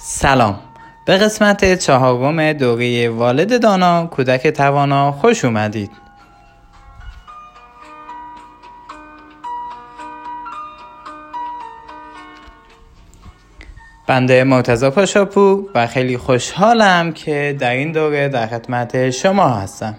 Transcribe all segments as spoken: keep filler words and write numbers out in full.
سلام، به قسمت چهارم دوره والد دانا کودک توانا خوش اومدید. بنده مرتضی پاشاپور و خیلی خوشحالم که در این دوره در خدمت شما هستم.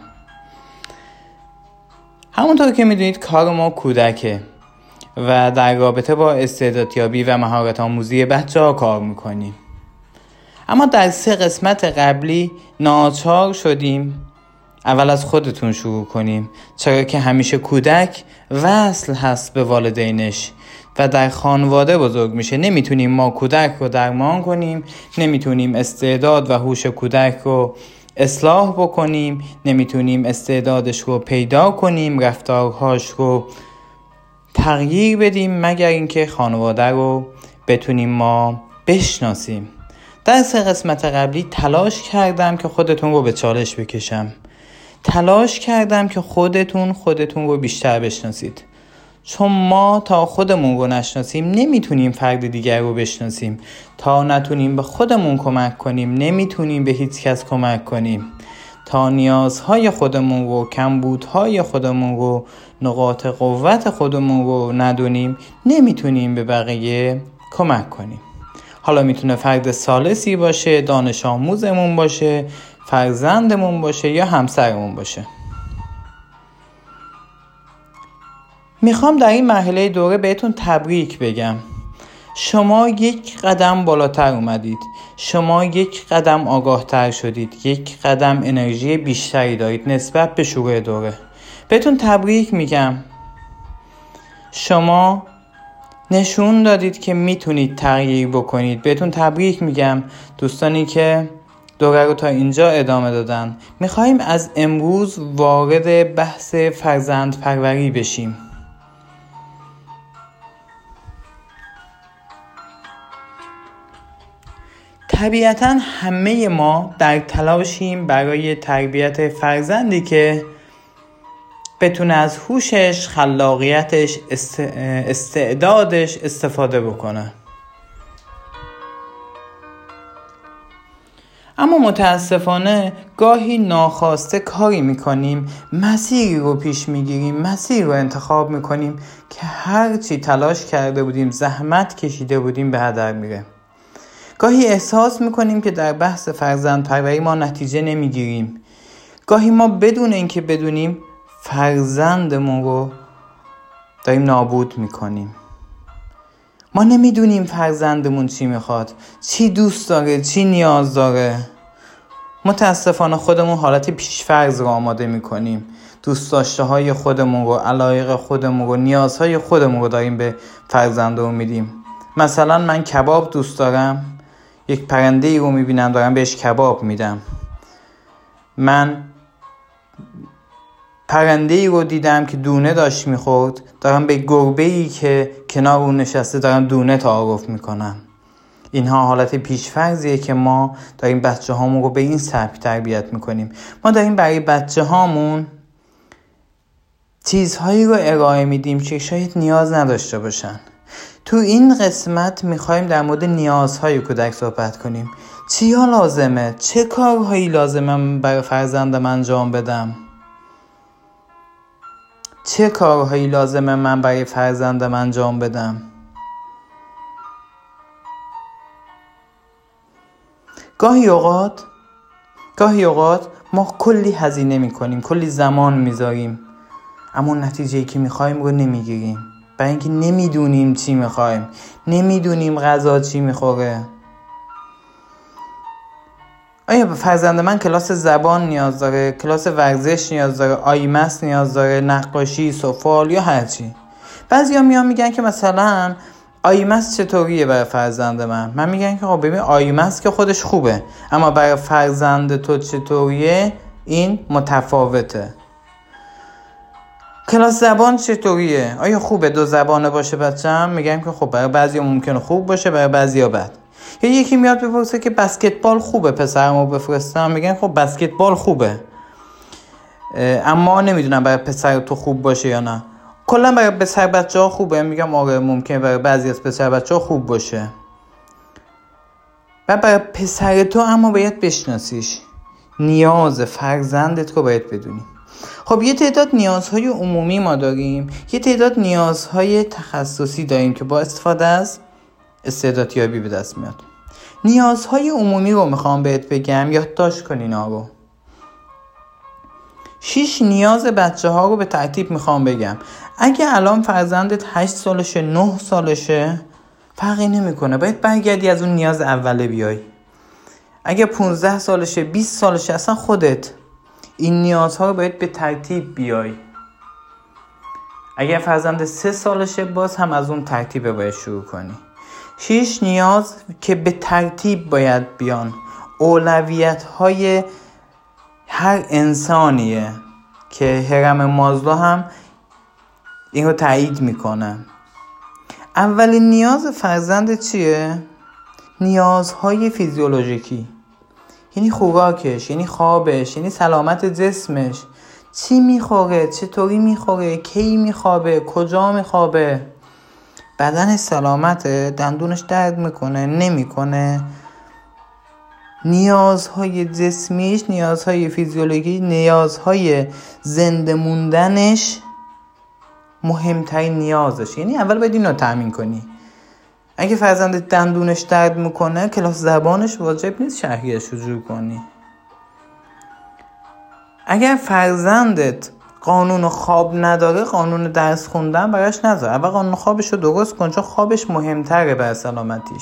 همونطور که میدونید کار ما کودکه و در رابطه با استعدادیابی و مهارت آموزی بچه ها کار میکنیم. اما در سه قسمت قبلی ناچار شدیم اول از خودتون شروع کنیم، چرا که همیشه کودک وصل هست به والدینش و در خانواده بزرگ میشه. نمیتونیم ما کودک رو درمان کنیم، نمیتونیم استعداد و هوش کودک رو اصلاح بکنیم، نمیتونیم استعدادش رو پیدا کنیم، رفتارهاش رو تغییر بدیم، مگر اینکه خانواده رو بتونیم ما بشناسیم. در سه قسمت قبلی تلاش کردم که خودتون رو به چالش بکشم. تلاش کردم که خودتون خودتون رو بیشتر بشناسید. چون ما تا خودمون رو نشناسیم نمیتونیم فرد دیگر رو بشناسیم. تا نتونیم به خودمون کمک کنیم نمیتونیم به هیچ کس کمک کنیم. تا نیازهای خودمون رو، کمبودهای خودمون رو، نقاط قوت خودمون رو ندونیم نمیتونیم به بقیه کمک کنیم. حالا میتونه فرد ثالثی باشه، دانش آموزمون باشه، فرزندمون باشه یا همسرمون باشه. میخوام در این مرحله دوره بهتون تبریک بگم. شما یک قدم بالاتر اومدید. شما یک قدم آگاهتر شدید. یک قدم انرژی بیشتری دارید نسبت به شروع دوره. بهتون تبریک میگم. شما نشون دادید که میتونید تغییر بکنید. بهتون تبریک میگم دوستانی که دوره رو تا اینجا ادامه دادن. میخوایم از امروز وارد بحث فرزند پروری بشیم. طبیعتاً همه ما در تلاشیم برای تربیت فرزندی که بتونه از هوشش، خلاقیتش، استعدادش استفاده بکنه. اما متاسفانه گاهی ناخواسته کاری میکنیم، مسیری رو پیش میگیریم، مسیری رو انتخاب میکنیم که هرچی تلاش کرده بودیم، زحمت کشیده بودیم به هدر میره. گاهی احساس میکنیم که در بحث فرزند پروری ما نتیجه نمیگیریم. گاهی ما بدون اینکه بدونیم فرزندمون رو داریم نابود میکنیم. ما نمیدونیم فرزندمون چی میخواد، چی دوست داره، چی نیاز داره. متاسفانه خودمون حالت پیش‌فرض رو آماده میکنیم. دوست داشته های خودمون رو، علایق خودمون رو، نیازهای خودمون رو داریم به فرزندمون میدیم. مثلا من کباب دوست دارم، یک پرنده ای رو میبینم دارم بهش کباب میدم. من پرنده ای رو دیدم که دونه داشت میخورد، دارم به گربه ای که کنار اون نشسته دارم دونه تعارف میکنم. اینها حالت پیش‌فرضیه که ما داریم بچه هامون رو به این سبک تربیت میکنیم. ما داریم برای بچه هامون چیزهایی رو ارائه میدیم که شاید نیاز نداشته باشن. تو این قسمت میخوایم در مورد نیازهای کودک صحبت کنیم. چیا لازمه؟ چه کارهایی لازمه برای فرزندم انجام بدم؟ چه کارهایی لازمه من برای فرزندم انجام بدم؟ گاهی اوقات گاهی اوقات ما کلی هزینه میکنیم، کلی زمان میذاریم، اما نتیجه‌ای که میخوایم رو نمیگیریم. برای اینکه نمیدونیم چی میخوایم، نمیدونیم غذا چی میخوره. آیا فرزند من کلاس زبان نیاز داره، کلاس ورزش نیاز داره، آیمس نیاز داره، نقاشی، سفال یا هرچی؟ بعضیا میان میگن که مثلا آیمس چطوریه برای فرزند من؟ من میگن که خب ببین آیمس که خودش خوبه، اما برای فرزند تو چطوریه این متفاوته. کلاس زبان چطوریه؟ آیا خوبه دو زبانه باشه بچه‌م؟ میگن که خب برای بعضیا ممکنه خوب باشه، برای بعضیا بد. یا یکی میاد بپرسه که بسکتبال خوبه پسرمو بفرستم؟ میگن خب بسکتبال خوبه، اما نمیدونم برای پسر تو خوب باشه یا نه. کلا برای پسر بچه‌ها خوبه؟ میگم آره ممکنه برای بعضی از پسر بچه‌ها خوب باشه. و برای پسر تو اما باید بشناسیش، نیاز فرزندت رو باید بدونی. خب یه تعداد نیازهای عمومی ما داریم، یه تعداد نیازهای تخصصی داریم که با استفاده از استعدادیابی به دست میاد. نیازهای عمومی رو میخوام بهت بگم، یادداشت کن اینا رو. شش نیاز بچه ها رو به ترتیب میخوام بگم. اگه الان فرزندت هشت سالشه، نه سالشه، فرقی نمیکنه، باید برگردی از اون نیاز اوله بیای. اگه پونزده سالشه، بیست سالشه، اصلا خودت این نیازها رو باید به ترتیب بیای. اگه فرزند سه سالشه، باز هم از اون ترتیب باید شروع کنی. شش نیاز که به ترتیب باید بیان، اولویت های هر انسانیه که هرم مازلو هم این رو تایید میکنه. اولین نیاز فرزند چیه؟ نیازهای فیزیولوژیکی، یعنی خوراکش، یعنی خوابش، یعنی سلامت جسمش. چی میخوره، چطوری میخوره، کی میخوابه، کجا میخوابه، بدنش سلامته، دندونش درد میکنه نمیکنه. نیازهای جسمیش، نیازهای فیزیولوژی، نیازهای زنده موندنش مهمترین نیازش، یعنی اول باید اینو تامین کنی. اگه فرزندت دندونش درد میکنه، کلاس زبانش واجب نیست شهریش رو جور کنی. اگر فرزندت قانون خواب نداره، قانون درس خوندن براش نذار، اول قانون خوابش رو درست کن، چون خوابش مهمتره بر سلامتیش.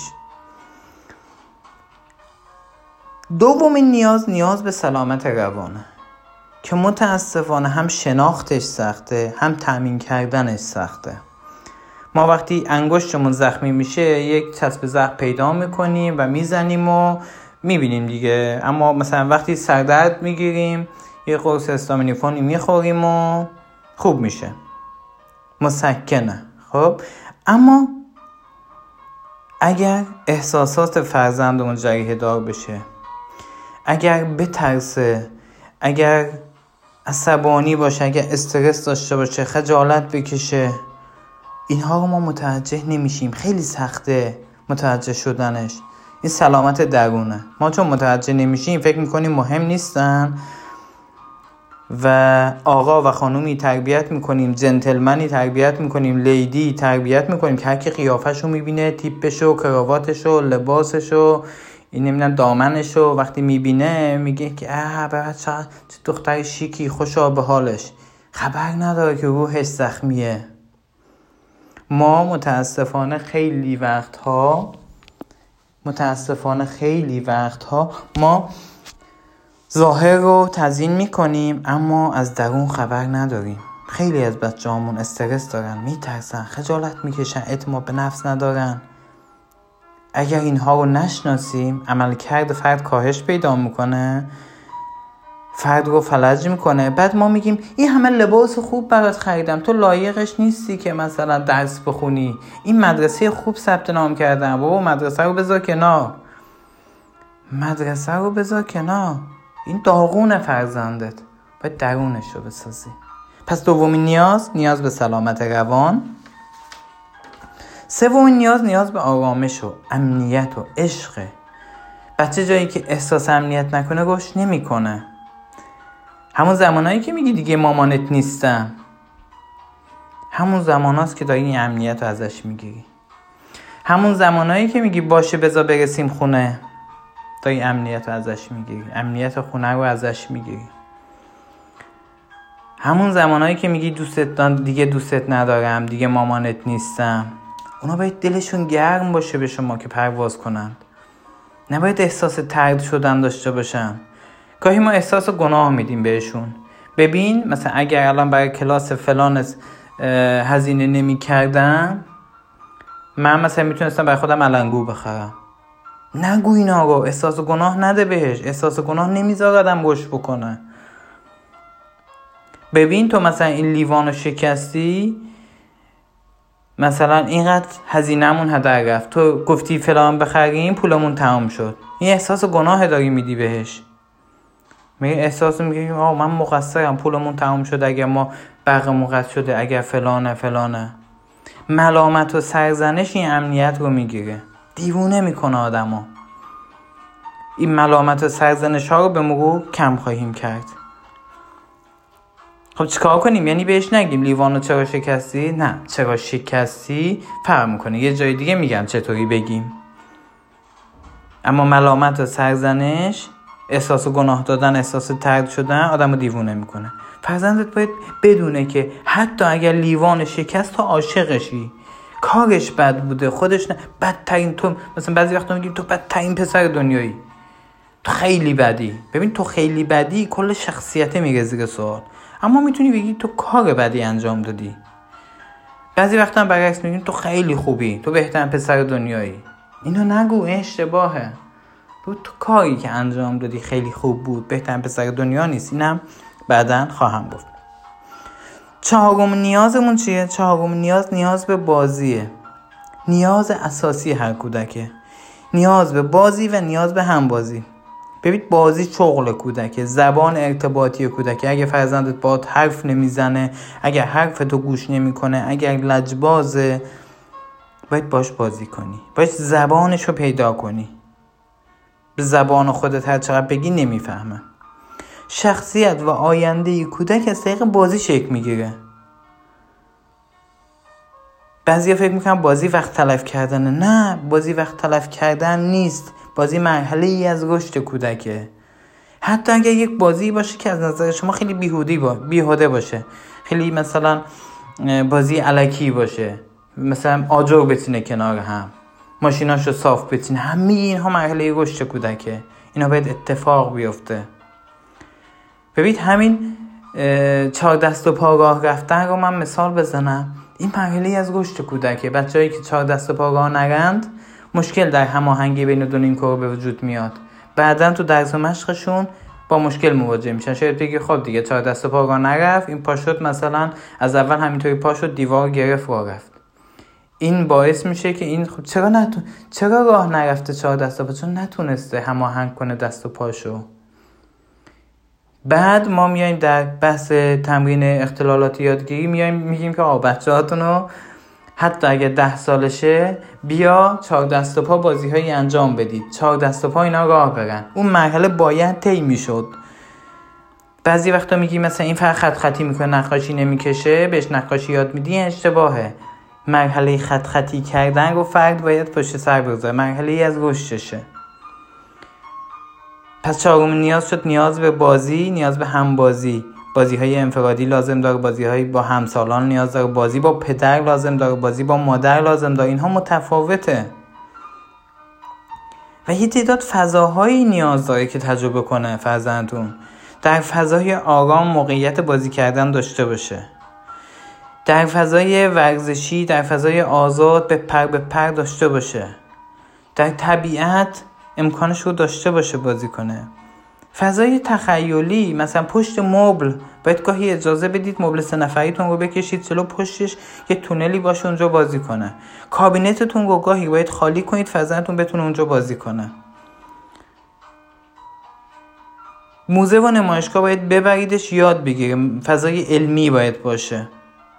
دومین نیاز، نیاز به سلامت روانه که متاسفانه هم شناختش سخته، هم تامین کردنش سخته. ما وقتی انگشتمون زخمی میشه، یک چسب زخم پیدا میکنیم و میزنیم و میبینیم دیگه. اما مثلا وقتی سردرد میگیریم، یه قرص استامینوفونی میخوریم و خوب میشه، مسکنه. خب اما اگر احساسات فرزندمون جریحه دار بشه، اگر بترسه، اگر عصبانی باشه، اگر استرس داشته باشه، خجالت بکشه، اینها رو ما متوجه نمیشیم، خیلی سخته متوجه شدنش. این سلامت درونه. ما چون متوجه نمیشیم فکر میکنیم مهم نیستن و آقا و خانومی تربیت میکنیم، جنتلمنی تربیت میکنیم، لیدی تربیت میکنیم که هر کی قیافه‌شو میبینه، تیپشو، کراواتشو، لباسشو، این نمیدونم دامنشو وقتی میبینه میگه که اه بچه چه دختر شیکی، خوشا به حالش، خبر نداره که روحش زخمیه. ما متاسفانه خیلی وقتها متاسفانه خیلی وقتها ما ظاهر رو تزیین میکنیم اما از درون خبر نداریم. خیلی از بچه‌هامون استرس دارن، میترسن، خجالت میکشن، اعتماد به نفس ندارن. اگر اینها رو نشناسیم، عملکرد فرد کاهش پیدا میکنه، فرد رو فلج میکنه. بعد ما میگیم این همه لباس خوب برات خریدم، تو لایقش نیستی که مثلا درس بخونی، این مدرسه خوب ثبت نام کردم، بابا مدرسه رو بذار کنار، مدرسه رو بذار کنار، این داغون فرزندت، باید درونش رو بسازی. پس دومین نیاز، نیاز به سلامت روان. سومین نیاز، نیاز به آرامش و امنیت و عشق. بچه جایی که احساس امنیت نکنه گوش نمیکنه. همون زمانایی که میگی دیگه مامانت نیستم، همون زماناست که داری این امنیت رو ازش میگیری. همون زمانایی که میگی باشه بذار برسیم خونه، داری امنیت رو ازش میگیری، امنیت خونه رو ازش میگیری. همون زمانایی که میگی دوستت دیگه دوستت ندارم، دیگه مامانت نیستم، اونا باید دلشون گرم باشه به شما که پرواز کنند، نباید احساس طرد شدن داشته باشن. گاهی ما احساس گناه میدیم بهشون. ببین مثلا اگر الان برای کلاس فلان هزینه نمی کردم، من مثلا میتونستم برای خودم علنگو بخرم. نگو اینا رو، احساس گناه نده بهش، احساس گناه نمیذاره آدم گوش بکنه. ببین تو مثلا این لیوانو شکستی، مثلا اینقدر هزینه‌مون هدر رفت، تو گفتی فلان بخریم پولمون تمام شد، این احساس گناه داری میدی بهش. میگه احساس میگه آه من مقصرم، پولمون تمام شد، اگر ما برقمون قطع شده، اگر فلانه فلانه. ملامت و سرزنش این امنیت رو میگیره، دیوونه میکنه آدمو. این ملامت و سرزنش ها رو به مرور کم خواهیم کرد. خب چیکار کنیم؟ یعنی بهش نگیم لیوانو چرا شکستی؟ نه، چرا شکستی فرق میکنه، یه جای دیگه میگم چطوری بگیم. اما ملامت و سرزنش، احساس گناه دادن، احساس طرد شدن آدمو دیوونه میکنه. فرزندت باید بدونه که حتی اگر لیوان شکست تو عاشقشی، کارش بد بوده، خودش نه، بدترین، تو مثلا بعضی وقتا میگیم تو بدترین پسر دنیایی، تو خیلی بدی. ببین تو خیلی بدی کل شخصیت میره زیر سوال. اما میتونی بگی تو کار بدی انجام دادی. بعضی وقتا هم برعکس میگیم تو خیلی خوبی، تو بهترین پسر دنیایی. اینو نگو، این اشتباهه. تو تو کاری که انجام دادی خیلی خوب بود، بهترین پسر دنیا نیست. اینم بعداً خواهم گفت. چهارم نیازمون چیه؟ چهارم نیاز نیاز به بازیه. نیاز اساسی هر کودکه. نیاز به بازی و نیاز به همبازی. ببین بازی شغل کودکه، زبان ارتباطی کودکه. اگه فرزندت باهات حرف نمیزنه، اگه حرف تو گوش نمیکنه، اگر لجبازه، باید باش بازی کنی، باید زبانشو پیدا کنی. به زبان خودت هر چقدر بگی نمیفهمه. شخصیت و آینده کودک از طریق بازی شکل میگیره. بعضیا فکر میکنن بازی وقت تلف کردنه. نه، بازی وقت تلف کردن نیست. بازی مرحله ای از رشد کودکه. حتی اگر یک بازی باشه که از نظر شما خیلی بیهودی با بیهوده باشه، خیلی مثلا بازی الکی باشه، مثلا آجر بتینه کنار هم، ماشیناشو صاف بتینه، همه اینها مرحله رشد کودکه. اینا باید اتفاق بیفته. ببین همین چهار دست و پا راه رفتن رو من مثال بزنم. این مرحله از رشد کودکه. بچه‌هایی که چهار دست و پا راه نرند، مشکل در هماهنگی بین دو نیمکره به وجود میاد. بعدن تو درس و مشقشون با مشکل مواجه میشن. شاید بگی خب دیگه چهار دست و پا راه نرفت، این پا شد مثلا از اول همینطوری پا شد، دیوار گرفت راه رفت. این باعث میشه که این خب چرا نتون چرا راه نرفته چهار دست و پا؟ چون نتونسته هماهنگ کنه دست و پاشو. بعد ما میایم در بحث تمرین اختلالات یادگیری میایم میگیم که آ بچه‌هاتونو حتی اگه ده سالشه بیا چهار دست و پا بازی‌هایی انجام بدید، چهار دست و پا اینا راه برن. اون مرحله باید طی میشد. بعضی وقتا میگی مثلا این فرد خط خطی میکنه، نقاشی نمیکشه، بهش نقاشی یاد میدی، اشتباهه. مرحله خط خطی کردن رو فرد باید پشت سر بگذاره. مرحله ای از رشدشه. پس چهارم نیاز شد نیاز به بازی، نیاز به همبازی. بازی های انفرادی لازم داره، بازی های با همسالان نیاز داره، بازی با پدر لازم داره، بازی با مادر لازم داره. اینها متفاوته. و یه تعداد فضاهایی نیاز داره که تجربه کنه فرزندتون. در فضای آرام موقعیت بازی کردن داشته باشه. در فضای ورزشی، در فضای آزاد به پر به پر داشته باشه. در طبیعت امکانش رو داشته باشه بازی کنه. فضای تخیلی، مثلا پشت مبل، باید گاهی اجازه بدید مبل سه نفریتون رو بکشید جلو، پشتش یه تونلی باشه اونجا بازی کنه. کابینتتون رو گاهی باید خالی کنید فرزندتون بتونه اونجا بازی کنه. موزه و نمایشگاه باید ببریدش یاد بگیره. فضای علمی باید باشه.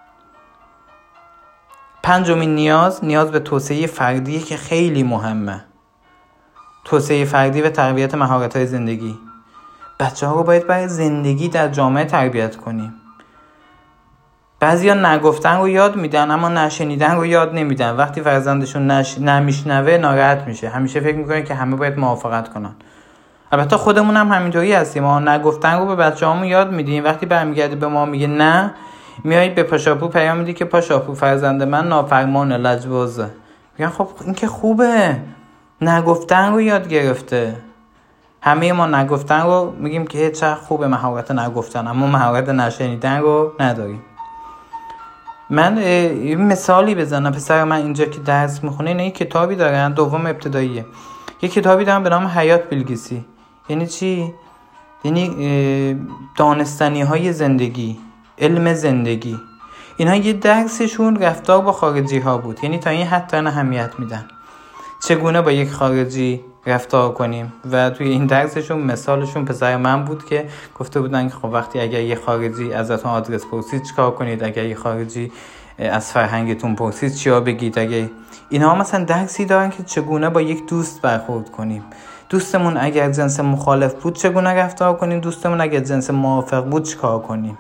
پنجمین نیاز نیاز به توسعه فردیه که خیلی مهمه. توسعه فردی و تقویت مهارت‌های زندگی. بچه‌ها رو باید برای زندگی در جامعه تربیت کنیم. بعضیا نگفتن رو یاد میدن اما نشنیدن رو یاد نمیدن. وقتی فرزندشون نش... نمیشنوه ناراحت میشه. همیشه فکر میکنه که همه باید موافقت کنن. البته خودمون هم همینطوری هستیم. ما نگفتن رو به بچه‌هامون یاد میدیم. وقتی برمیگرده به ما میگه نه، میای به پاشاپو پیام میدی که پاشاپو فرزند من نافرمانه، لجبازه. میگن خب این که خوبه، نگفتن رو یاد گرفته. همه ما نگفتن رو میگیم که چه خوبه مهارت نگفتن، اما مهارت نشنیدن رو نداریم. من یه مثالی بزنم. پسر من اینجا که درس میخونه اینه، یک کتابی دارن، دوم ابتداییه، یک کتابی دارن به نام حیات بیلگیسی. یعنی چی؟ یعنی دانستنی های زندگی، علم زندگی. اینها یه درسشون رفتار با خارجی ها بود. یعنی تا این حد دارن اهمیت میدن چگونه با یک خارجی رفتار کنیم. و توی این درسشون مثالشون پسر من بود که گفته بودن که خب وقتی اگر یه خارجی ازتون آدرس پرسید چیکار کنید، اگر یه خارجی از فرهنگتون پرسید چیا بگید. اگه اینها مثلا درسی دارن که چگونه با یک دوست برخورد کنیم، دوستمون اگر جنس مخالف بود چگونه رفتار کنیم، دوستمون اگر جنس موافق بود چیکار کنیم.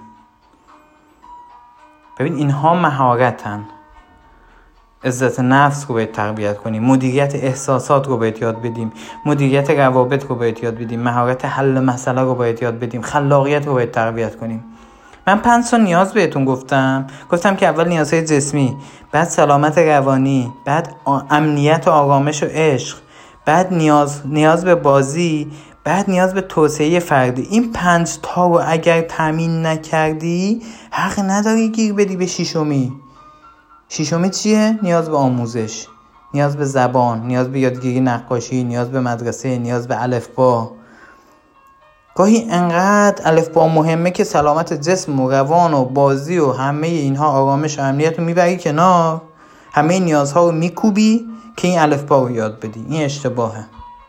ببین اینها مهارتن. عزت نفس رو باید تقویت کنیم، مدیریت احساسات رو باید یاد بدیم، مدیریت روابط رو باید یاد بدیم، مهارت حل مسئله رو باید یاد بدیم، خلاقیت رو باید تقویت کنیم. من پنج تا نیاز بهتون گفتم گفتم که اول نیازهای جسمی، بعد سلامت روانی، بعد امنیت و آرامش و عشق، بعد نیاز نیاز به بازی، بعد نیاز به توسعه فردی. این پنج تا رو اگر تامین نکردی حق نداری گیر بدی به شیشمی. شیشمی چیه؟ نیاز به آموزش، نیاز به زبان، نیاز به یادگیری نقاشی، نیاز به مدرسه، نیاز به الفبا. گاهی انقدر الفبا مهمه که سلامت جسم و روان و بازی و همه اینها، آرامش و امنیت رو میبری کنار، همه نیازها رو میکوبی که این الفبا رو یاد بدی. این اشتباهه.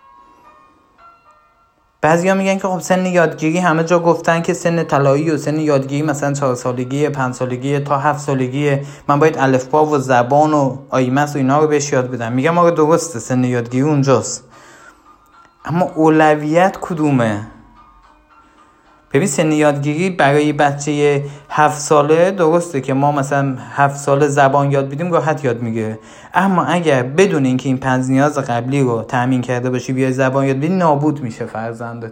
بعضیا میگن که خب سن یادگیری، همه جا گفتن که سن طلایی و سن یادگیری مثلا چهار سالگی، پنج سالگی تا هفت سالگی، من باید الفبا و زبان و آیمس و اینا رو بهش یاد بدم. میگم آقا درسته سن یادگیری اونجاست، اما اولویت کدومه؟ ببین سن یادگیری برای بچه هفت ساله درسته که ما مثلا هفت ساله زبان یاد بدیم راحت یاد میگیره، اما اگر بدون اینکه این پنج نیاز قبلی رو تامین کرده باشی بیای زبان یاد بدی، نابود میشه فرزندت.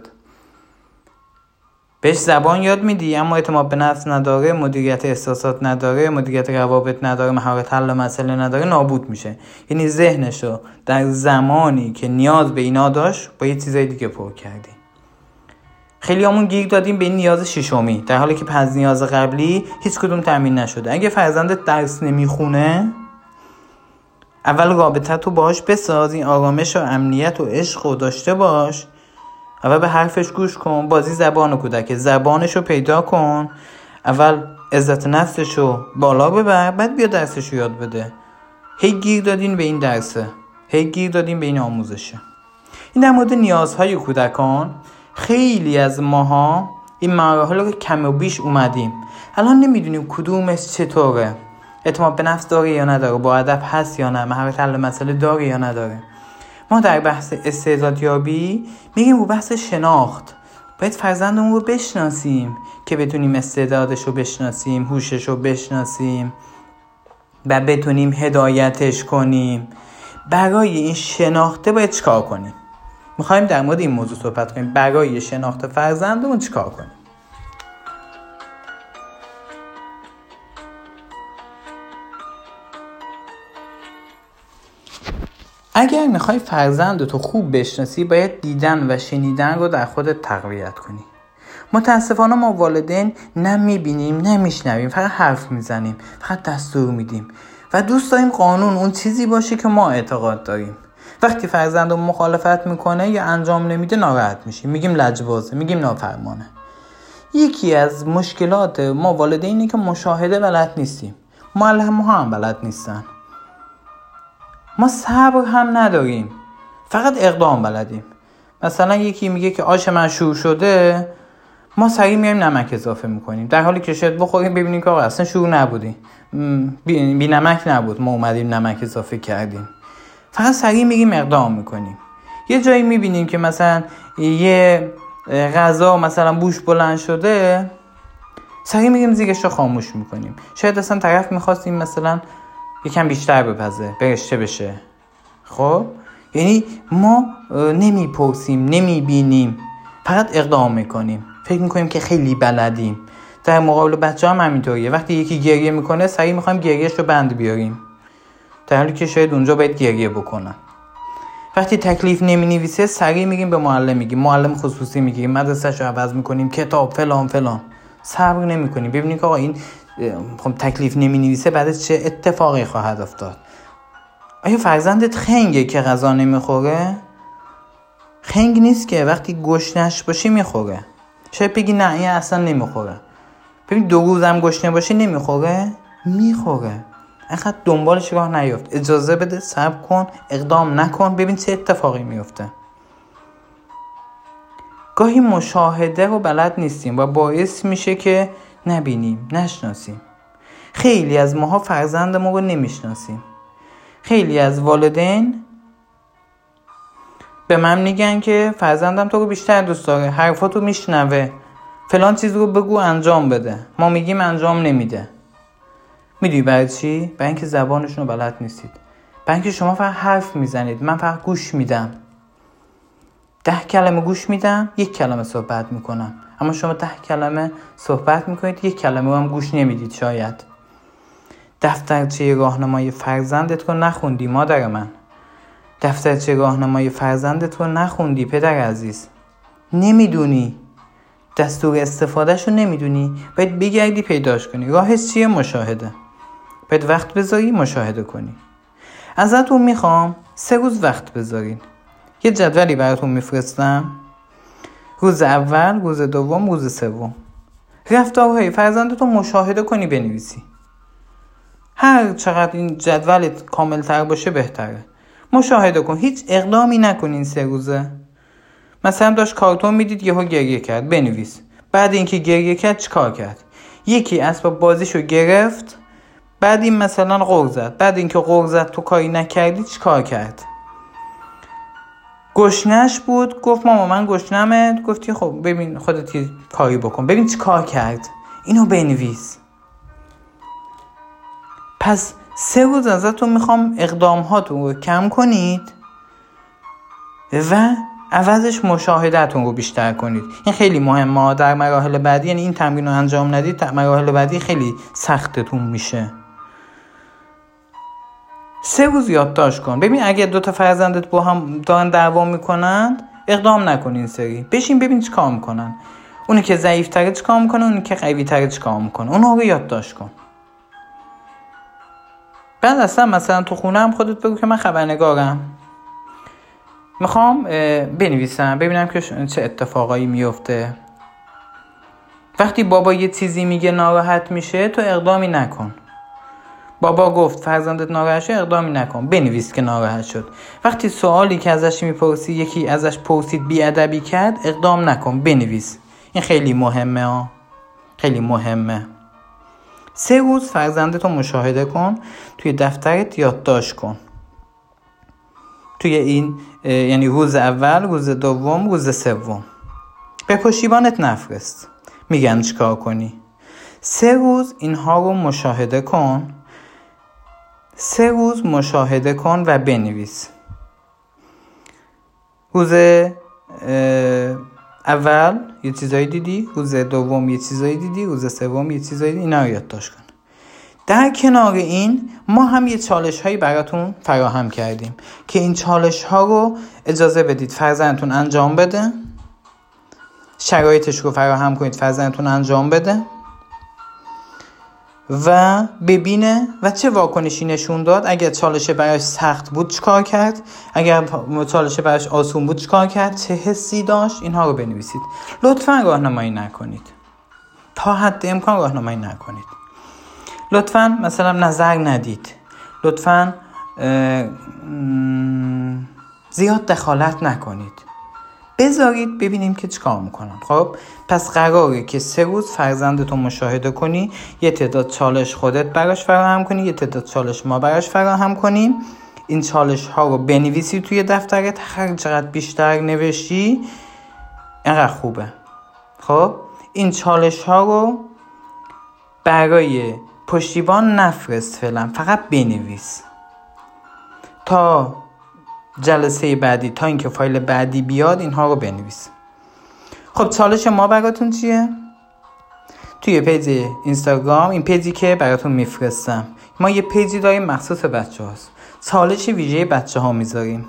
بهش زبان یاد میدی اما اعتماد به نفس نداره، مدیریت احساسات نداره، مدیریت روابط نداره، مهارت حل مسئله نداره، نابود میشه. یعنی ذهنشو در زمانی که نیاز به اینا داشت با یه چیزای دیگه پر کردی. خیلی همون گیر دادیم به این نیاز ششمی، در حالی که پنج نیاز قبلی هیچ کدوم تامین نشده. اگه فرزندت درس نمیخونه، اول رابطت رو باهاش بساز، این آرامش و امنیت و عشق رو داشته باش، اول به حرفش گوش کن، بازی زبان و کودک، زبانش رو پیدا کن، اول عزت نفسش رو بالا ببر، بعد بیا درسش رو یاد بده. هی گیر دادین به این درسه، هی گیر دادین به این آموزشه. این در مورد نیازهای کودکان. خیلی از ماها این مراحل رو کم و بیش اومدیم، الان نمیدونیم کدومش چطوره، اعتماد به نفس داره یا نداره، با ادب هست یا نه، مهارت حل مسئله داره یا نداره. ما در بحث استعدادیابی میگیم رو بحث شناخت، باید فرزندمون رو بشناسیم که بتونیم استعدادش رو بشناسیم، هوشش رو بشناسیم و بتونیم هدایتش کنیم. برای این شناخته باید چیکار کنیم؟ میخوایم در مورد این موضوع صحبت کنیم. برای شناخت فرزندمون چیکار کنیم؟ اگر میخوای فرزندتو خوب بشناسی، باید دیدن و شنیدن رو در خودت تقویت کنی. متاسفانه ما والدین نه میبینیم نه میشنویم، فقط حرف میزنیم، فقط دستور میدیم و دوست داریم قانون اون چیزی باشه که ما اعتقاد داریم. وقتی فرزندم مخالفت میکنه یا انجام نمیده ناراحت میشیم، میگیم لجبازه، میگیم نافرمانه. یکی از مشکلات ما والدین اینه که مشاهده بلد نیستیم، معلم ها هم بلد نیستن، ما صبر هم نداریم، فقط اقدام بلدیم. مثلا یکی میگه که آش من شور شده، ما سریع میایم نمک اضافه میکنیم، در حالی که شاید بخوریم ببینیم که آقا اصلا شور نبودی، بی, بی نمک نبود، ما اومدیم نمک اضافه کردیم. فقط سریع میگیم اقدام میکنیم. یه جایی میبینیم که مثلا یه غذا مثلا بوش بلند شده، سریع میگیم زیرش رو خاموش میکنیم. شاید اصلا طرف میخواستیم مثلا یکم بیشتر بپزه، برشته بشه. خب یعنی ما نمیپرسیم، نمیبینیم، فقط اقدام میکنیم، فکر میکنیم که خیلی بلدیم. در مقابل بچه هم همینطوریه، وقتی یکی گریه میکنه سریع میخوایم گریهش رو بند بیاریم، در حالی که شاید اونجا باید گریه بکنن. وقتی تکلیف نمی نویسه سریع میگیم به معلم، میگیم معلم خصوصی، میگیم مدرسه‌شو عوض میکنیم، کتاب فلان فلان. صبر نمیکنیم ببینید که آقا این خب تکلیف نمی نویسه بعد چه اتفاقی خواهد افتاد. آیا فرزندت خنگه که غذا نمیخوره؟ خنگ نیست که، وقتی گشنش باشی میخوره. شاید بگی نه این اصلا نمیخوره. ببین دو روزم گشنه باشی نمیخوره؟ میخوره. اینقدر دنبالش راه نیافت، اجازه بده، صبر کن، اقدام نکن، ببین چه اتفاقی میفته. گاهی مشاهده رو بلد نیستیم و باعث میشه که نبینیم، نشناسیم. خیلی از ماها فرزندمون رو نمیشناسیم. خیلی از والدین به من میگن که فرزندم تو رو بیشتر دوست داره، حرفاتو میشنوه، فلان چیز رو بگو انجام بده. ما میگیم انجام نمیده. میدونی برای چی؟ برای اینکه زبانشون رو بلد نیستید. برای اینکه شما فقط حرف میزنید، من فقط گوش میدم. ده کلمه گوش میدم، یک کلمه صحبت میکنم. اما شما ده کلمه صحبت میکنید، یک کلمه هم گوش نمیدید. شاید دفترچه راهنمای فرزندت رو نخوندی مادر من. دفترچه راهنمای فرزندت رو نخوندی پدر عزیز. نمیدونی دستور استفادهشو نمیدونی، باید بگردی پیداش کنی. راهش چیه؟ مشاهده. باید وقت بذاری مشاهده کنی. ازتون میخوام سه روز وقت بذارین. یه جدولی براتون میفرستم. روز اول، روز دوم، روز سوم رفتارهای فرزندتو مشاهده کنی بنویسی. هر چقدر این جدولت کامل تر باشه بهتره. مشاهده کن، هیچ اقدامی نکن این سه روزه. مثلا داشت کارتون میدید یهو گریه کرد، بنویس. بعد اینکه گریه کرد چیکار کرد؟ یکی اسباب بازیشو گرفت، بعد این مثلا غر زد. بعد اینکه غر زد تو کاری نکردی چیکار کرد؟ گشنش بود، گفت ماما من گشنمه. گفتی خب ببین خودت یه کاری بکن، ببین چیکار کرد. اینو بنویس. پس سه روز ازتون میخوام اقدامهاتون رو کم کنید و عوضش مشاهدهتون رو بیشتر کنید. این خیلی مهمه در مراحل بعدی. یعنی این تمرین رو انجام ندید، در مراحل بعدی خیلی سختتون میشه. سه روز یادداشت کن. ببین اگه دو تا فرزندت با هم دارن دعوا میکنن، اقدام نکن این سری. بشین ببین چی کار میکنن. اونی که ضعیف تره چی کار میکنه، اونی که قوی تره چی کار میکنه. اونها رو یادداشت کن. بعد اصلا مثلا تو خونه هم خودت بگو که من خبرنگارم، میخوام بنویسم ببینم که چه اتفاقایی میفته. وقتی بابا یه چیزی میگه ناراحت میشه، تو اقدامی نکن. بابا گفت فرزندت ناراحت شد، اقدامی نکن، بنویس که ناراحت شد. وقتی سوالی که ازش میپرسی یکی ازش پرسید بیادبی کرد، اقدام نکن، بنویس. این خیلی مهمه ها. خیلی مهمه. سه روز فرزندتو مشاهده کن، توی دفترت یادداشت کن. توی این یعنی روز اول، روز دوم، روز سوم. به پشتیبانت نفرست. میگن چیکار کنی. سه روز اینها رو مشاهده کن. سه روز مشاهده کن و بنویس. روز اول یه چیزایی دیدی، روز دوم یه چیزایی دیدی، روز سوم یه چیزایی دیدی. اینا رو یادداشت کن. در کنار این ما هم یه چالش هایی براتون فراهم کردیم که این چالش ها رو اجازه بدید فرزندتون انجام بده. شرایطش رو فراهم کنید فرزندتون انجام بده و ببینه و چه واکنشی نشون داد. اگر چالش براش سخت بود چیکار کرد، اگر چالش براش آسون بود چیکار کرد، چه حسی داشت. اینها رو بنویسید. لطفاً راهنمایی نکنید. تا حد امکان راهنمایی نکنید. لطفاً مثلا نظر ندید. لطفاً زیاد دخالت نکنید. بذارید ببینیم که چیکار میکنن. خب پس قراره که سه روز فرزندتون مشاهده کنی، یه تعداد چالش خودت براش فراهم کنی، یه تعداد چالش ما براش فراهم کنیم. این چالش ها رو بنویسی توی دفترت. هر چقدر بیشتر نوشتی اینقدر خوبه. خب این چالش ها رو برای پشتیبان نفرست فعلا، فقط بنویس تا جلسه بعدی، تا اینکه فایل بعدی بیاد اینها رو بنویس. خب چالش ما براتون چیه؟ توی پیج اینستاگرام، این پیجی که براتون میفرستم، ما یه پیجی داریم مخصوص بچه هاست. چالش ویژه بچه ها میذاریم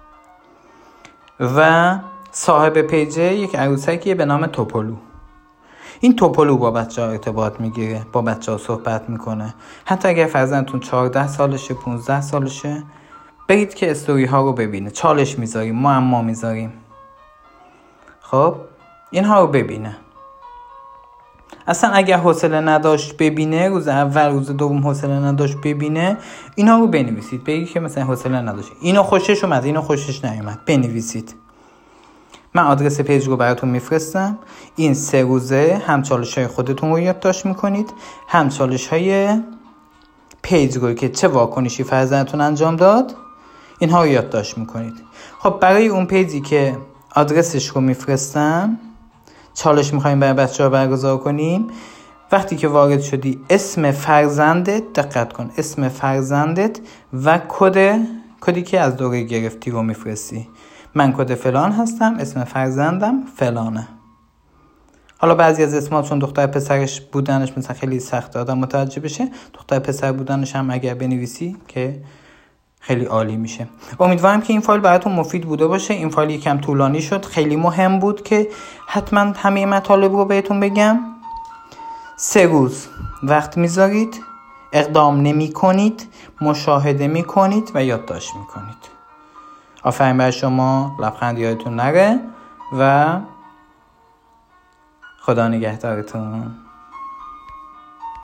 و صاحب پیج یک عروسکیه به نام توپلو. این توپلو با بچه ها ارتباط میگیره، با بچه ها صحبت میکنه. حتی اگر فرزندتون چهارده سالشه، پونزده سالشه، برید که استوری ها رو ببینه. چالش میذاریم، معما میذاریم. خب اینها رو ببینه. اصلا اگر حوصله نداشت ببینه، روز اول روز دوم حوصله نداشت ببینه، اینا رو بنویسید. بگید که مثلا حوصله نداشت، اینو خوشش اومد، اینو خوشش نیومد، بنویسید. من آدرس پیج رو براتون میفرستم. این سه روزه هم چالش های خودتون رو یادداشت میکنید، هم چالش های پیج رو که چه واکنشی فرزندتون انجام داد، اینها رو یادداشت میکنید. خب برای اون پیجی که آدرسش رو میفرستم، چالش میخوایم برای بچه ها برگزار کنیم، وقتی که وارد شدی اسم فرزندت، دقت کن، اسم فرزندت و کد کدی که از دوره گرفتی رو میفرستی. من کد فلان هستم، اسم فرزندم فلانه. حالا بعضی از اسمات چون دختر پسرش بودنش مثلا خیلی سخته آدم متوجه بشه، دختر پسر بودنش هم اگر بنویسی که خیلی عالی میشه. امیدوارم که این فایل براتون مفید بوده باشه. این فایل یکم طولانی شد، خیلی مهم بود که حتما همه مطالب رو بهتون بگم. سه روز وقت میذارید، اقدام نمی کنید، مشاهده می کنید و یادداشت می کنید. آفرین بر شما، لبخند یادتون نره و خدا نگهدارتون.